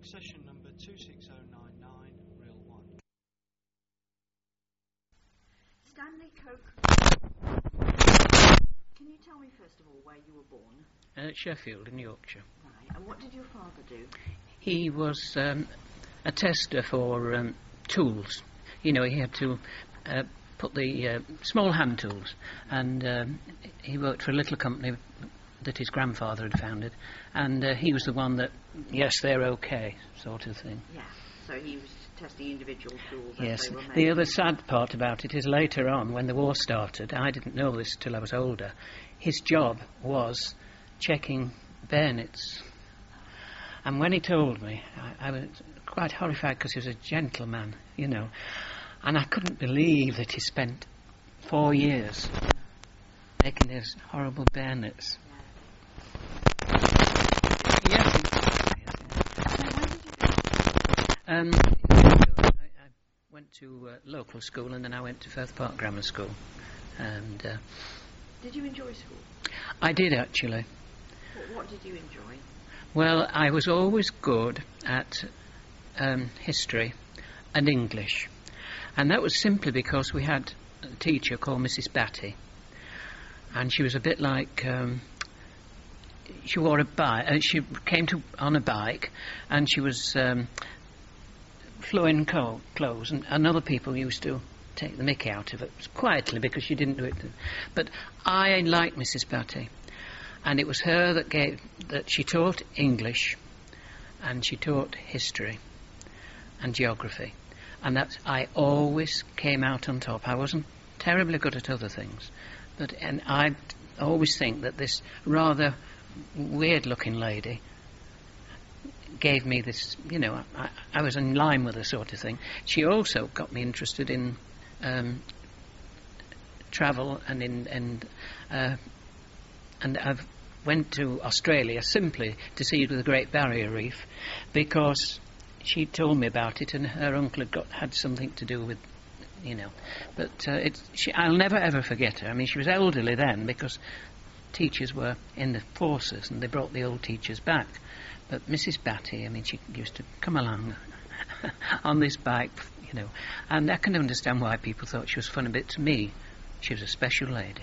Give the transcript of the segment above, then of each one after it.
Session number 26099, reel 1. Stanley Coke. Can you tell me first of all where you were born? At Sheffield in Yorkshire. Right. And what did your father do? He was a tester for tools. You know, he had to put the small hand tools, and he worked for a little company that his grandfather had founded, and he was the one that, yes, they're okay, sort of thing. Yeah, so he was testing individual tools yes. as they were made. The other sad part about it is later on, when the war started, I didn't know this till I was older, his job was checking bayonets. And when he told me, I was quite horrified because he was a gentleman, you know, and I couldn't believe that he spent 4 years making those horrible bayonets. Yes. I went to local school, and then I went to Firth Park Grammar School. And did you enjoy school? I did, actually. What did you enjoy? Well, I was always good at history and English, and that was simply because we had a teacher called Mrs. Batty, and she was a bit like. She wore a bike. She came on a bike, and she was flowing clothes, and other people used to take the mickey out of it quietly because she didn't do it. But I liked Mrs. Batty, and it was her that she taught English, and she taught history and geography, and I always came out on top. I wasn't terribly good at other things, and I always think that this rather weird-looking lady gave me this, you know, I was in line with her sort of thing. She also got me interested in travel and I've went to Australia simply to see the Great Barrier Reef because she told me about it, and her uncle had something to do with, you know. But I'll never ever forget her. I mean, she was elderly then because teachers were in the forces and they brought the old teachers back. But Mrs. Batty, I mean, she used to come along on this bike, you know, and I can understand why people thought she was funny, but to me, she was a special lady.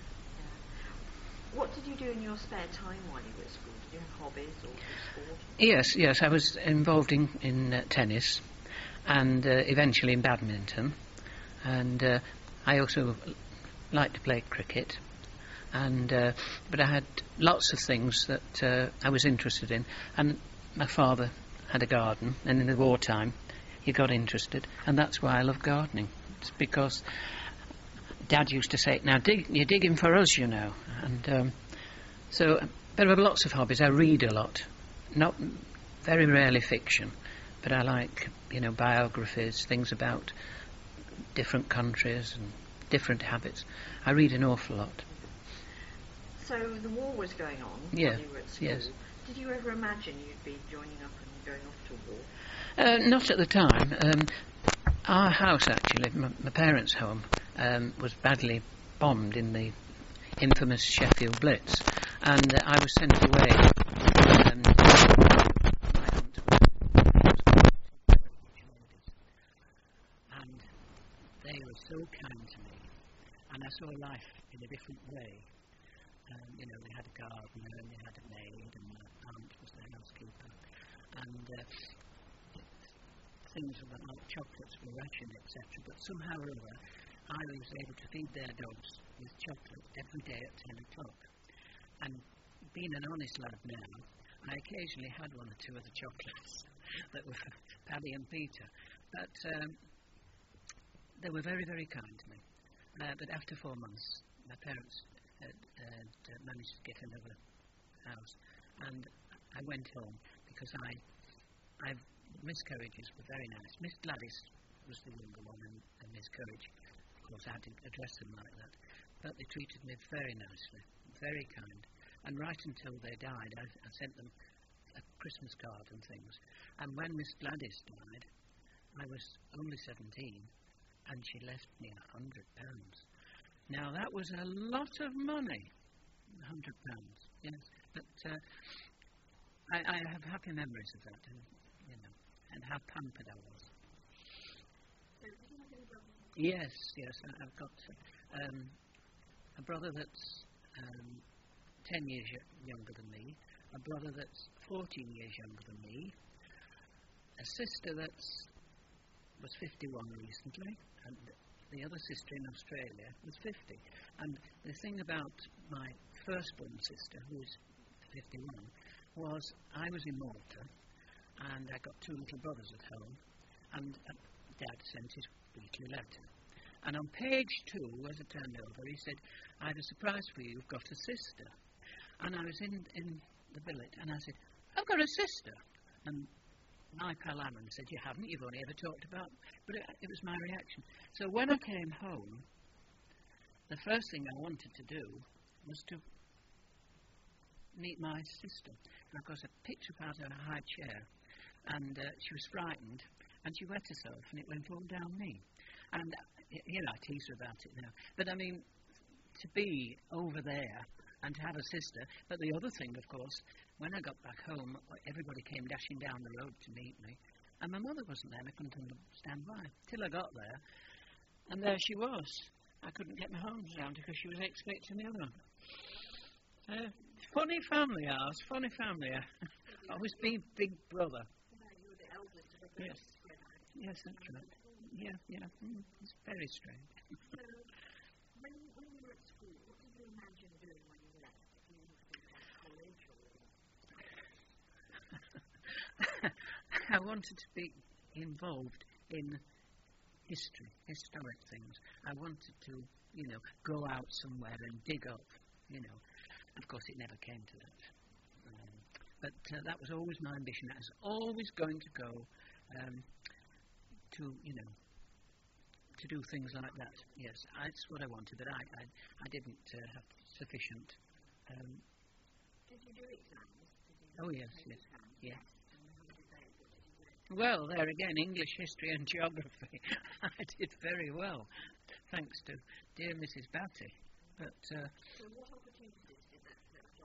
What did you do in your spare time while you were at school? Did you have hobbies or sport? Yes, I was involved in tennis and eventually in badminton, and I also liked to play cricket. But I had lots of things that I was interested in, and my father had a garden, and in the wartime he got interested, and that's why I love gardening. It's because Dad used to say, "Now you're digging for us, you know," and but I have lots of hobbies. I read a lot, not very rarely fiction, but I like, you know, biographies, things about different countries and different habits. I read an awful lot. So the war was going on Yeah, while you were at school. yes. Did you ever imagine you'd be joining up and going off to war? Not at the time. Our house, actually, my parents' home, was badly bombed in the infamous Sheffield Blitz, and I was sent away. And they were so kind to me, and I saw life in a different way. You know, they had a gardener, and they had a maid, and my aunt was the housekeeper, and things like chocolates were rationed, etc. But somehow or other, I was able to feed their dogs with chocolate every day at 10 o'clock. And being an honest lad now, I occasionally had one or two of the chocolates that were for Paddy and Peter. But they were very, very kind to me. But after 4 months, my parents had managed to get another house, and I went home because miscarriages were very nice. Miss Gladys was the younger one, and Miss Courage, of course, I didn't address them like that, but they treated me very nicely, very kind, and right until they died, I sent them a Christmas card and things. And when Miss Gladys died, I was only 17, and she left me £100. Now, that was a lot of money, £100, yes. But I have happy memories of that. And, you and how pampered I was. So did you have any brothers? Yes, I've got a brother that's 10 years younger than me, a brother that's 14 years younger than me, a sister that's was 51 recently, and the other sister in Australia was 50. And the thing about my firstborn sister, who was 51, was I was in Malta, and I got two little brothers at home, and Dad sent his weekly letter. And on page 2, as I turned over, he said, "I have a surprise for you, you've got a sister." And I was in the billet, and I said, "I've got a sister." And my pal Alan said, "You haven't, you've only ever talked about..." But it was my reaction. So when I came home, the first thing I wanted to do was to meet my sister. And of course I picked her up out of a high chair, and she was frightened, and she wet herself, and it went all down me. And, I tease her about it now. But I mean, to be over there and to have a sister. But the other thing, of course, when I got back home, everybody came dashing down the road to meet me. And my mother wasn't there, and I couldn't stand by. Till I got there, and there she was. I couldn't get my arms around her because she was expecting the other one. Funny family, ours. Funny family. Always been big brother. You were the eldest of a Yes. Yes, that's right. Yeah. It's very strange. So, when you were at school, what did you imagine doing when you left? If you were to college or... I wanted to be involved in historic things. I wanted to, go out somewhere and dig up, Of course, it never came to that. But that was always my ambition. I was always going to go to do things like that. Yes, that's what I wanted, but I didn't have sufficient... Did you do exams? Oh, yes. And how did they do? Well, there again, English, history and geography. I did very well, thanks to dear Mrs. Batty. But, so what opportunities did that job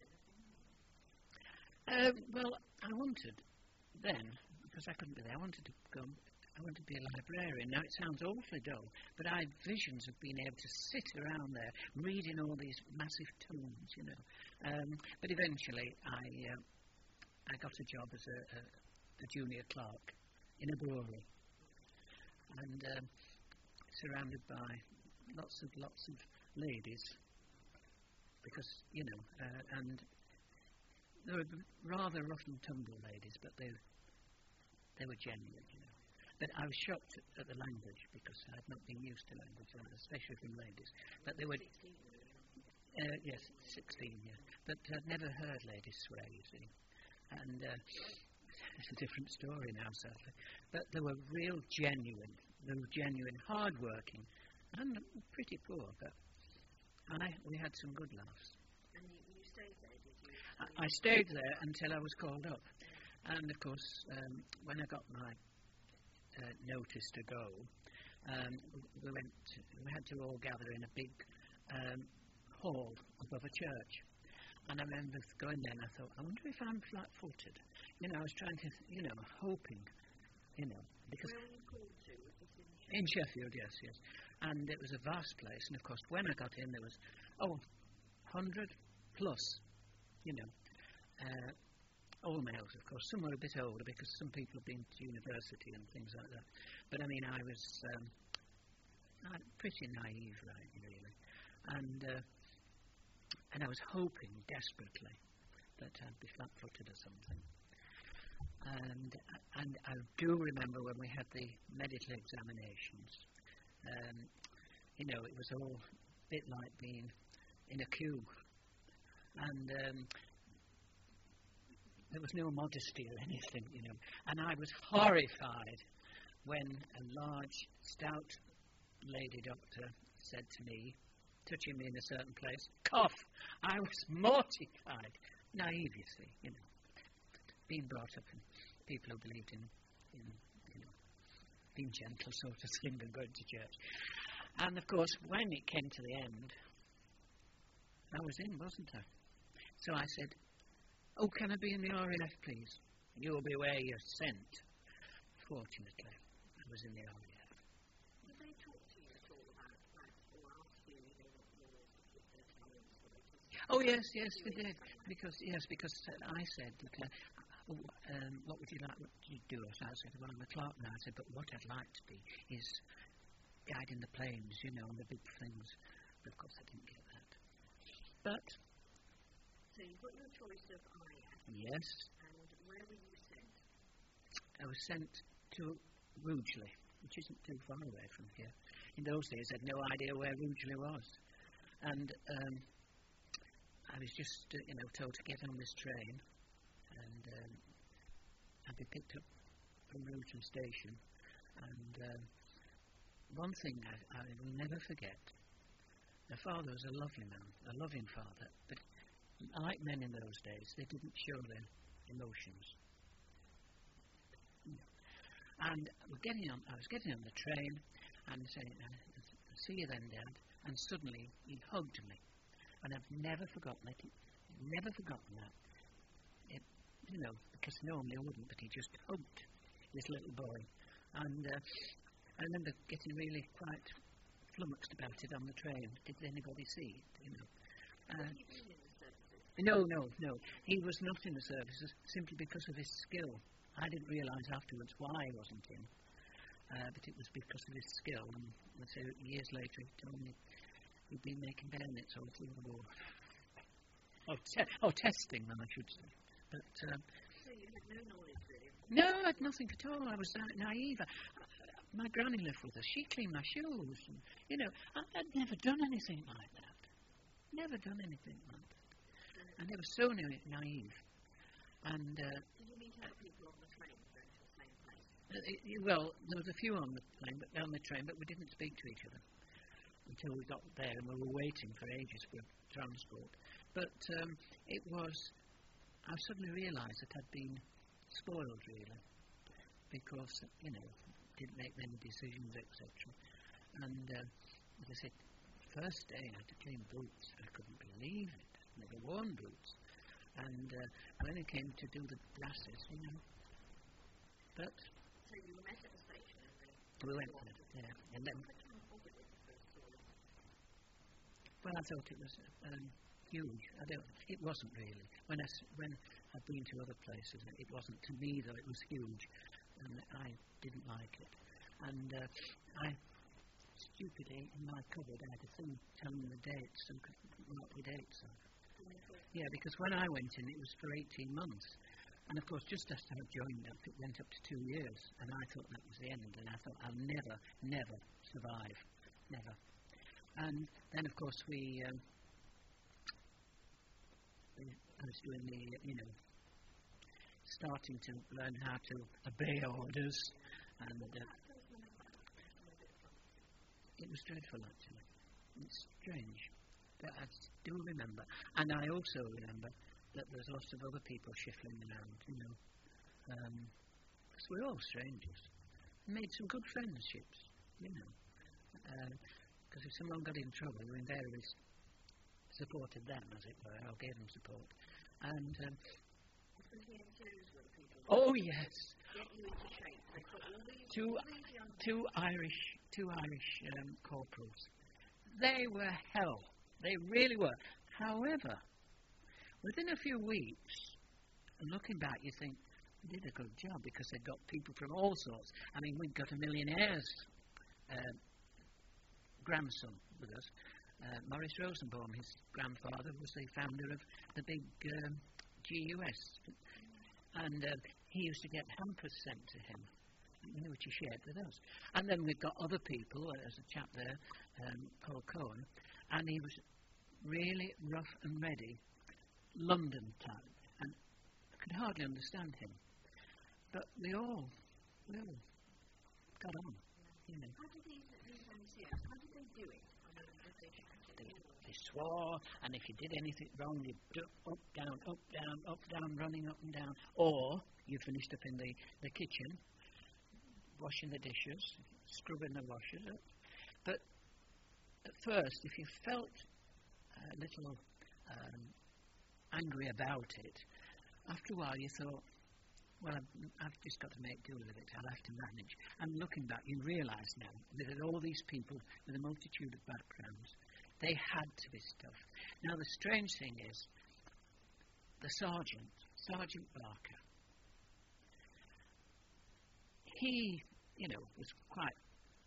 give you? well, I wanted then, because I couldn't be there, I wanted to be a librarian. Now, it sounds awfully dull, but I had visions of being able to sit around there, reading all these massive tomes, But eventually, I got a job as a junior clerk in a brewery, and surrounded by lots of ladies, because, and they were rather rough and tumble ladies, but they were genuine, But I was shocked at the language, because I had not been used to language, especially from ladies. But they were... yes, 16, yeah. But I'd never heard ladies swear, you see. And it's a different story now, sadly. But they were genuine, hard-working, and pretty poor, but we had some good laughs. And you stayed there, did you? I stayed there until I was called up. And, of course, when I got my notice to go, we had to all gather in a big hall above a church. And I remember going there and I thought, I wonder if I'm flat-footed. I was trying to, hoping, because... Where were you called to? Was this in Sheffield, yes. And it was a vast place. And, of course, when I got in, there was, 100 plus, all males, of course. Some were a bit older because some people have been to university and things like that. But, I mean, I was pretty naive, really. And I was hoping desperately that I'd be flat-footed or something. And I do remember when we had the medical examinations, it was all a bit like being in a queue. And there was no modesty or anything, And I was horrified when a large, stout lady doctor said to me, touching me in a certain place, cough. I was mortified. Naive, you see, Being brought up in people who believed in being gentle sort of thing and going to church. And, of course, when it came to the end, I was in, wasn't I? So I said, can I be in the RAF, please? You'll be where you're sent. fortunately. I was in the army. Did they talk to you at all about that, or ask you, what your particular talents were? Oh yes, they did. Because I said, that, what would you like to do? So I said, well, I'm a clerk now. I said, but what I'd like to be is guiding the planes, and the big things. But of course I didn't get that. But so you got your choice of IF. Yes. And where were you sent? I was sent to Rugeley, which isn't too far away from here. In those days, I had no idea where Rugeley was. And I was just, told to get on this train, and I'd be picked up from Rugeley station. And one thing I will never forget, my father was a lovely man, a loving father, but like men in those days, they didn't show their emotions. And I was getting on the train and saying, see you then, Dad. And suddenly he hugged me. And I've never forgotten it. Never forgotten that. Because normally I wouldn't, but he just hugged this little boy. And I remember getting really quite flummoxed about it on the train. Did anybody see it? No. He was not in the services simply because of his skill. I didn't realise afterwards why he wasn't in, but it was because of his skill. And so years later, he told me he'd been making bayonets all through the war. Testing them, I should say. But so you had no knowledge, really? No, I had nothing at all. I was naive. My granny lived with us. She cleaned my shoes. And, I'd never done anything like that. Never done anything like that. And they were so naive. And did you meet other people on the train going to the same place? Well, there was a few on the train, but we didn't speak to each other until we got there, and we were waiting for ages for transport. But I suddenly realised that I'd been spoiled, really, because, didn't make many decisions, etc. And as I said, first day I had to clean boots. I couldn't believe it. Never worn boots. And when it came to do the glasses, but... So you met at the station and then... We went there, and then... Well, I thought it was huge. It wasn't really. When I've been to other places, it wasn't to me, though, it was huge. And I didn't like it. And I stupidly, in my cupboard, I had a thing telling me the dates, so I could mark the dates on. Yeah, because when I went in, it was for 18 months. And of course, just as I joined up, it went up to 2 years. And I thought that was the end. And I thought, I'll never survive. Never. And then, of course, I was doing the, starting to learn how to obey orders. And it was dreadful, actually. It's strange. But I do remember. And I also remember that there's lots of other people shuffling around, because we're all strangers. Made some good friendships, because if someone got in trouble, we invariably supported them, as it were, or gave them support. And oh yes, two Irish corporals. They were hell. They really were. However, within a few weeks, and looking back, you think they did a good job because they got people from all sorts. I mean, we've got a millionaire's grandson with us. Maurice Rosenbaum, his grandfather, was the founder of the big GUS. And he used to get hampers sent to him, which he shared with us. And then we've got other people, there's a chap there, Paul Cohen, and he was really rough and ready, London type, and I could hardly understand him. But we all got on. How did these MCS, how did they do it? They swore, and if you did anything wrong, you'd do up, down, running up and down. Or you finished up in the kitchen, washing the dishes, scrubbing the washers up. But at first, if you felt a little angry about it, after a while you thought, well, I've just got to make do with it. I'll have to manage. And looking back, you realise now that all these people with a multitude of backgrounds, they had to be tough. Now, the strange thing is, the Sergeant Barker, he, was quite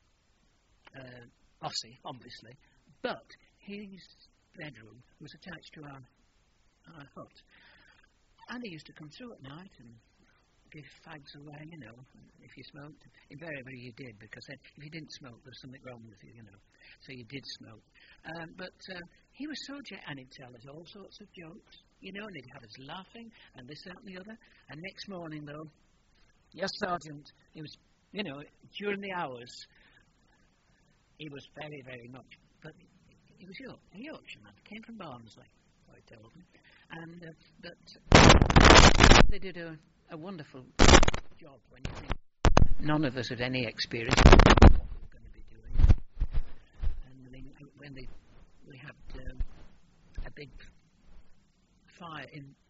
bossy, obviously, but his bedroom was attached to our hut. And he used to come through at night and give fags away, if you smoked. Invariably you did, because then if you didn't smoke, there was something wrong with you, So you did smoke. But he was so and he'd tell us all sorts of jokes, and he'd have us laughing, and this, that, and the other. And next morning, though, yes, Sergeant, he was, during the hours, he was very, very much, but he was a Yorkshireman, came from Barnsley, I told him. And, but they did a wonderful job when you think none of us had any experience of what we were going to be doing. And when we had a big fire,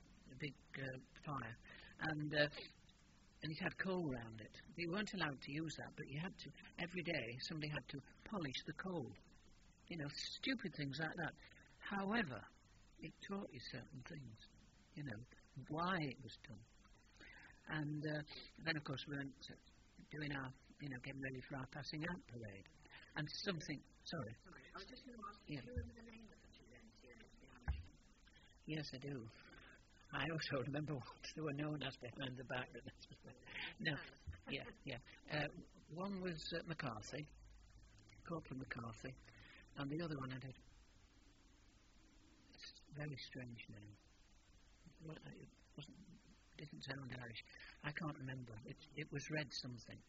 and it had coal around it. We weren't allowed to use that, but you had to, every day, somebody had to polish the coal. Stupid things like that. However, it taught you certain things, why it was done. And then, of course, we weren't doing our, getting ready for our passing out parade. And something, sorry. I was just going to ask, do you remember the name of the two NCOs? Yes, I do. I also remember what they were known as behind the back. No, yeah. One was McCarthy, Corporal McCarthy, and the other one had a very strange name. It didn't sound Irish. I can't remember. It was Red something.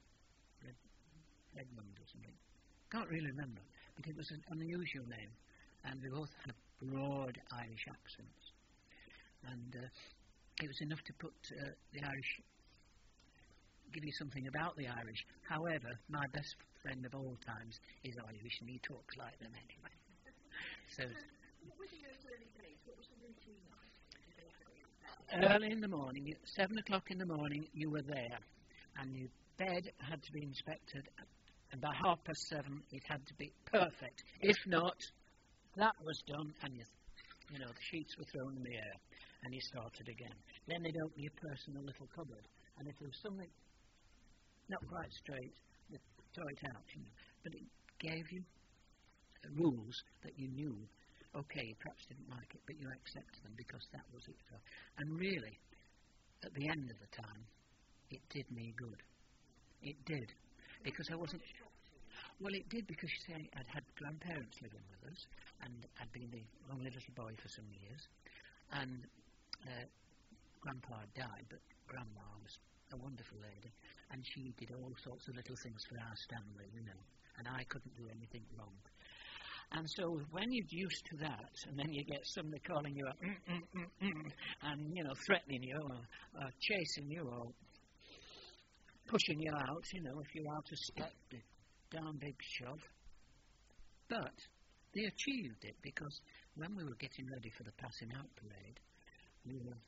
Redmond or something. Can't really remember. But it was an unusual name. And they both had broad Irish accents. And it was enough to put the Irish, give you something about the Irish. However, my best friend of all times is Irish, and he talks like them anyway. So, what was in those early days? What was the routine like? Early in the morning, 7 o'clock in the morning, you were there, and your bed had to be inspected, and by 7:30 it had to be perfect. If not, that was done, and the sheets were thrown in the air, and you started again. Then they'd open your personal little cupboard, and if there was something not quite straight, they'd throw it out, But it gave you rules that you knew. Okay, you perhaps didn't like it, but you accepted them because that was it. And really, at the end of the time, it did me good. It did. Because I wasn't... Well, it did because, you see, I'd had grandparents living with us, and I'd been the only little boy for some years, and Grandpa had died, but Grandma was a wonderful lady, and she did all sorts of little things for our family, and I couldn't do anything wrong. And so when you're used to that, and then you get somebody calling you up, and, threatening you, or chasing you, or pushing you out, if you're out of step, a darn big shove. But they achieved it, because when we were getting ready for the passing out parade, we were,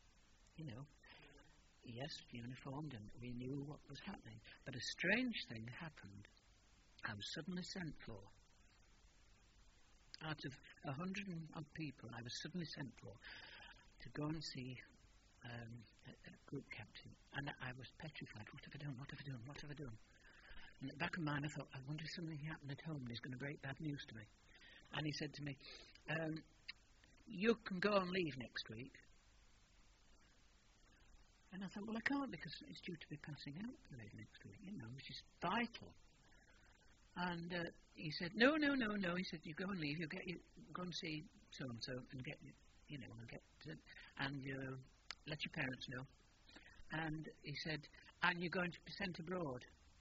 yes, uniformed, and we knew what was happening. But a strange thing happened. I was suddenly sent for. Out of 100 and odd people, I was suddenly sent for to go and see a group captain. And I was petrified. What have I done? What have I done? What have I done? And at the back of my mind, I thought, I wonder if something happened at home and he's going to break bad news to me. And he said to me, you can go and leave next week. And I thought, well, I can't, because it's due to be passing out parade next week, which is vital. And he said, no. He said, you go and leave. Go and see so-and-so and get, and let your parents know. And he said, and you're going to be sent abroad.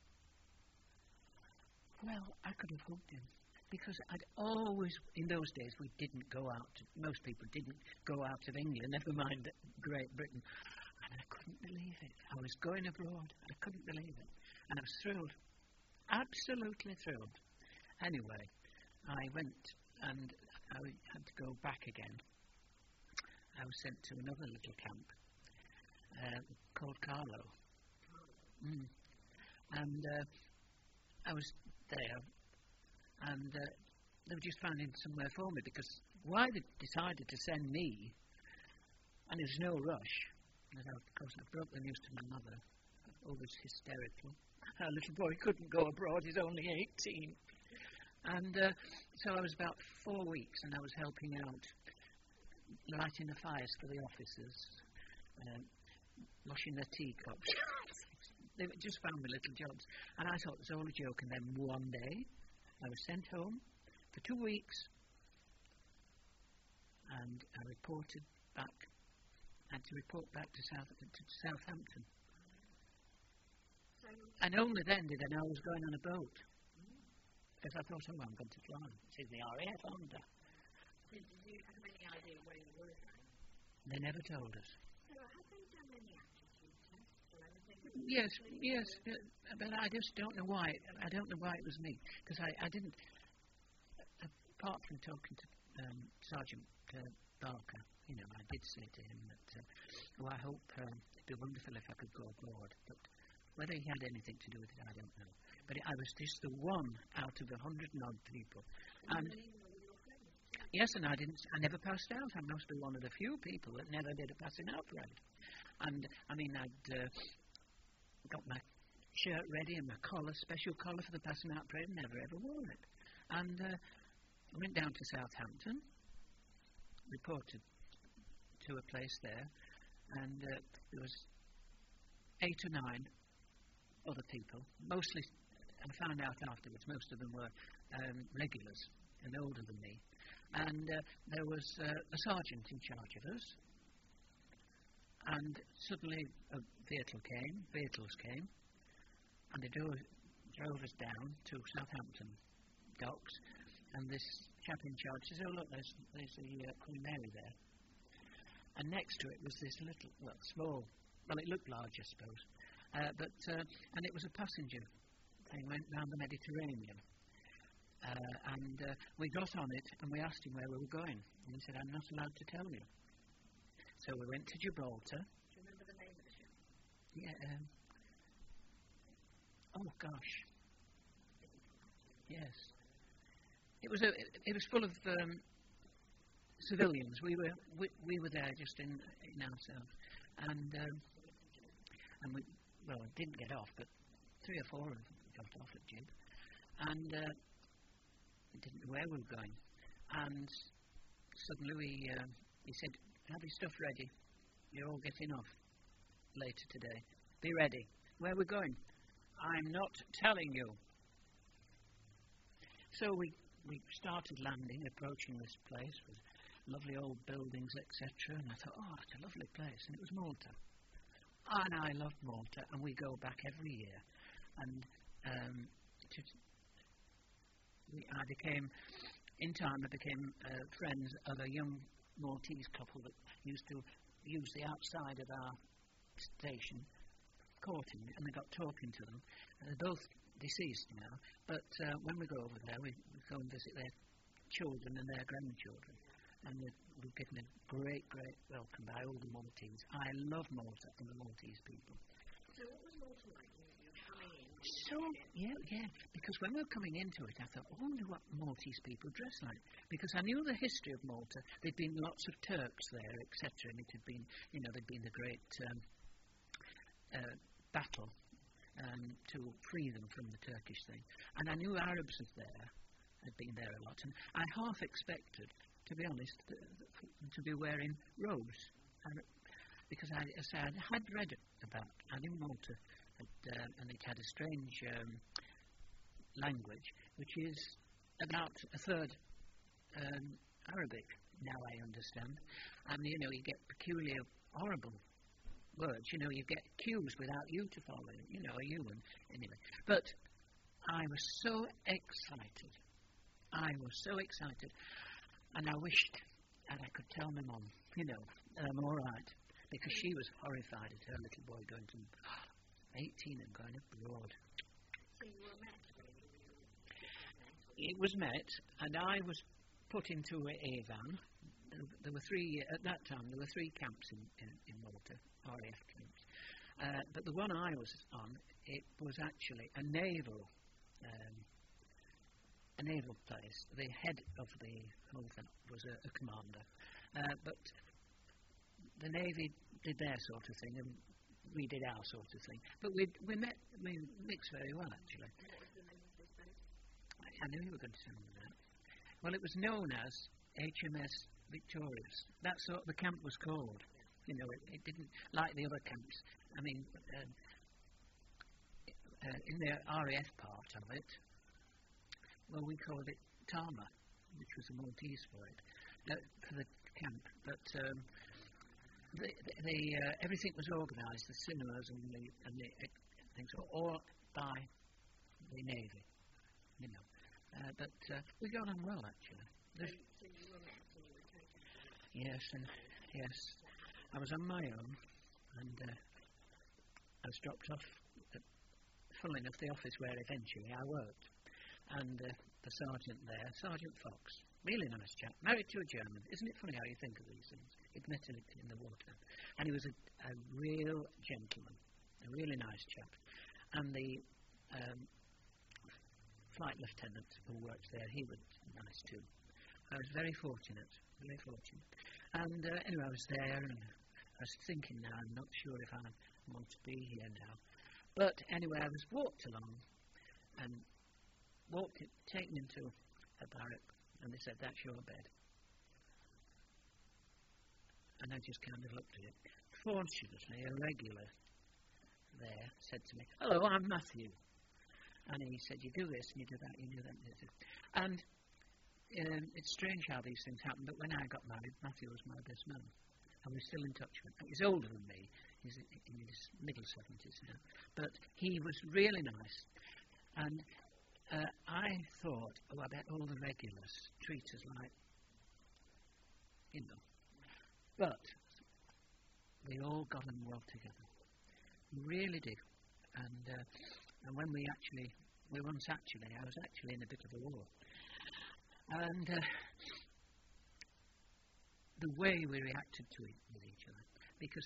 Well, I could have hugged him, because I'd always, in those days, we didn't go out. Most people didn't go out of England, never mind Great Britain. And I couldn't believe it. I was going abroad. I couldn't believe it. And I was thrilled. Absolutely thrilled. Anyway, I went, and I had to go back again. I was sent to another little camp, called Carlo. Mm. And I was there, and they were just finding somewhere for me, because why they decided to send me, and there was no rush, and of course I broke the news to my mother, always hysterical. Our little boy couldn't go abroad, he's only 18. And so I was about 4 weeks, and I was helping out, lighting the fires for the officers, washing their teacups. They just found me little jobs. And I thought it was all a joke, and then one day I was sent home for 2 weeks, and I reported back. I had to report back to Southampton. And only then did I know I was going on a boat. Because I thought, I'm going to fly. It's in the RAF, aren't I? Did you have any idea where you were going? They never told us. So have they done any aptitude tests or anything? Yes, but I just don't know why. I don't know why it was me. Because I didn't, apart from talking to Sergeant Barker, I did say to him that, I hope it'd be wonderful if I could go abroad. But whether he had anything to do with it, I don't know. But I was just the one out of 100 and odd people. And yes, and I never passed out. I must be one of the few people that never did a passing out parade. And I'd got my shirt ready and my collar, special collar for the passing out parade, and never ever wore it. And I went down to Southampton, reported to a place there, and there was 8 or 9 other people, mostly. I found out afterwards most of them were regulars and older than me. And there was a sergeant in charge of us. And suddenly vehicles came, and they drove us down to Southampton docks. And this chap in charge says, "Oh look, there's the Queen Mary there." And next to it was this little, small, it looked large, I suppose, and it was a passenger. They went round the Mediterranean, and we got on it, and we asked him where we were going, and he said, "I'm not allowed to tell you." So we went to Gibraltar. Do you remember the name of the ship? Yeah. Oh gosh. Yes. It was full of civilians. We were there just in ourselves, and we didn't get off, but 3 or 4 of them got off at Gib, and we didn't know where we were going. And suddenly he said, "Have your stuff ready. You're all getting off later today. Be ready." "Where are we going?" "I'm not telling you." So we started landing, approaching this place with lovely old buildings, etc. And I thought, it's a lovely place. And it was Malta. And I loved Malta, and we go back every year. And I became friends of a young Maltese couple that used to use the outside of our station, courting, and they got talking to them. They're both deceased now, but when we go over there, we go and visit their children and their grandchildren, and we're given a great, great welcome by all the Maltese. I love Malta and the Maltese people. So what was Malta like when you were coming in? So, yeah, because when we were coming into it, I thought, I wonder what Maltese people dress like, because I knew the history of Malta. There'd been lots of Turks there, etc., and it had been, there'd been the great battle to free them from the Turkish thing. And I knew Arabs had been there a lot, and I half expected, to be honest, to be wearing robes, because I had read about, I knew Malta, and it had a strange language, which is about a third Arabic, now I understand, and you get peculiar, horrible words, you get cues without you to follow, a human, anyway. But I was so excited, and I wished that I could tell my mum, that I'm all right, because she was horrified at her little boy going to 18 and going abroad. So you were met, It was met, and I was put into a van there were three, at that time, there were three camps in Malta, RAF camps. But the one I was on, it was actually a naval place. The head of the whole thing was a commander. But the Navy did their sort of thing, and we did our sort of thing. But we mixed very well, actually. What was the name of this boat? I knew you were going to tell me that. Well, it was known as HMS Victorious. That's what the camp was called. You know, it didn't, like the other camps. I mean, in the RAF part of it, well, we called it Tama, which was the Maltese for it, for the camp. But everything was organised, the cinemas and the things were all by the Navy, you know. But we got on well, actually. So you were met and you were taken to Yes, and yes. I was on my own, and I was dropped off, funnily enough, the office where eventually I worked. And the sergeant there, Sergeant Fox, really nice chap, married to a German. Isn't it funny how you think of these things? He'd met in the water. And he was a real gentleman, a really nice chap. And the flight lieutenant who worked there, he was nice too. I was very fortunate, very fortunate. And anyway, I was there, and I was thinking now, I'm not sure if I want to be here now. But anyway, I was walked along, and taken into a barrack, and they said, that's your bed. And I just kind of looked at it. Fortunately, a regular there said to me, hello, I'm Matthew. And he said, you do this, and you do that, you do that, and you do that. And it's strange how these things happen, but when I got married, Matthew was my best man. And we're still in touch with him. He's older than me. He's in his middle 70s now. But he was really nice. And I thought, I bet all the regulars treat us like, you know. But we all got on well together. We really did. And when I was actually in a bit of a war. And the way we reacted to it with each other, because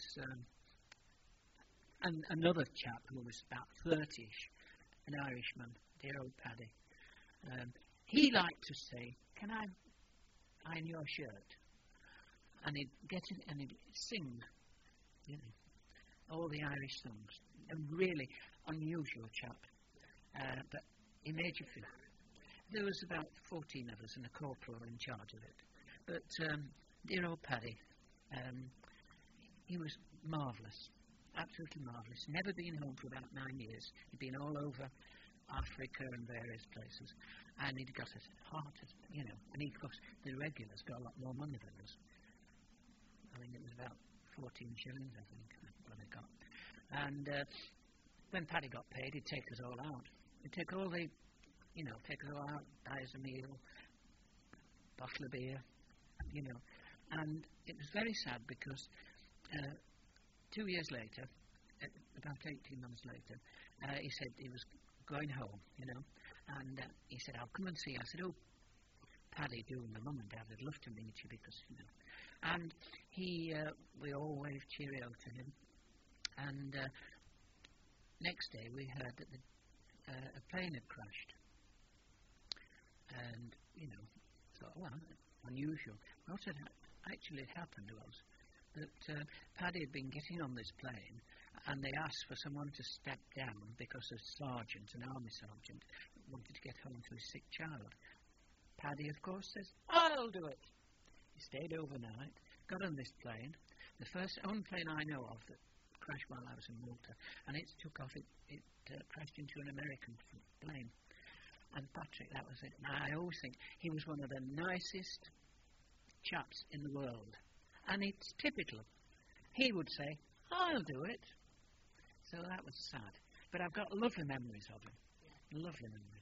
and another chap who was about 30ish, an Irishman, dear old Paddy, he liked to say, can I iron your shirt? And he'd get in and he'd sing, you know, all the Irish songs. A really unusual chap, but he made you feel. There was about 14 of us and a corporal in charge of it. But dear old Paddy, he was marvellous, absolutely marvellous. Never been home for about 9 years. He'd been all over Africa and various places. And he'd got a heart, you know. And he, of course, the regulars got a lot more money than us. I mean, it was about 14 shillings, I think, what I got. And when Paddy got paid, he'd take us all out. He'd take all the, you know, take us all out, buy us a meal, bottle of beer, you know. And it was very sad because 2 years later, about 18 months later, he said he was going home, you know. And he said, I'll come and see you. I said, oh, Paddy, my mum and dad would love to meet you because, you know. And we all waved cheerio to him. And next day we heard that a plane had crashed. And, you know, thought, well, unusual. What had actually happened was that Paddy had been getting on this plane, and they asked for someone to step down because a sergeant, an army sergeant, wanted to get home to his sick child. Paddy, of course, says, I'll do it. He stayed overnight, got on this plane, the own plane I know of that crashed while I was in Malta, and it took off, it crashed into an American plane. And Patrick, that was it. And I always think he was one of the nicest chaps in the world. And it's typical. He would say, I'll do it. So that was sad. But I've got lovely memories of him. Yeah. Lovely memories.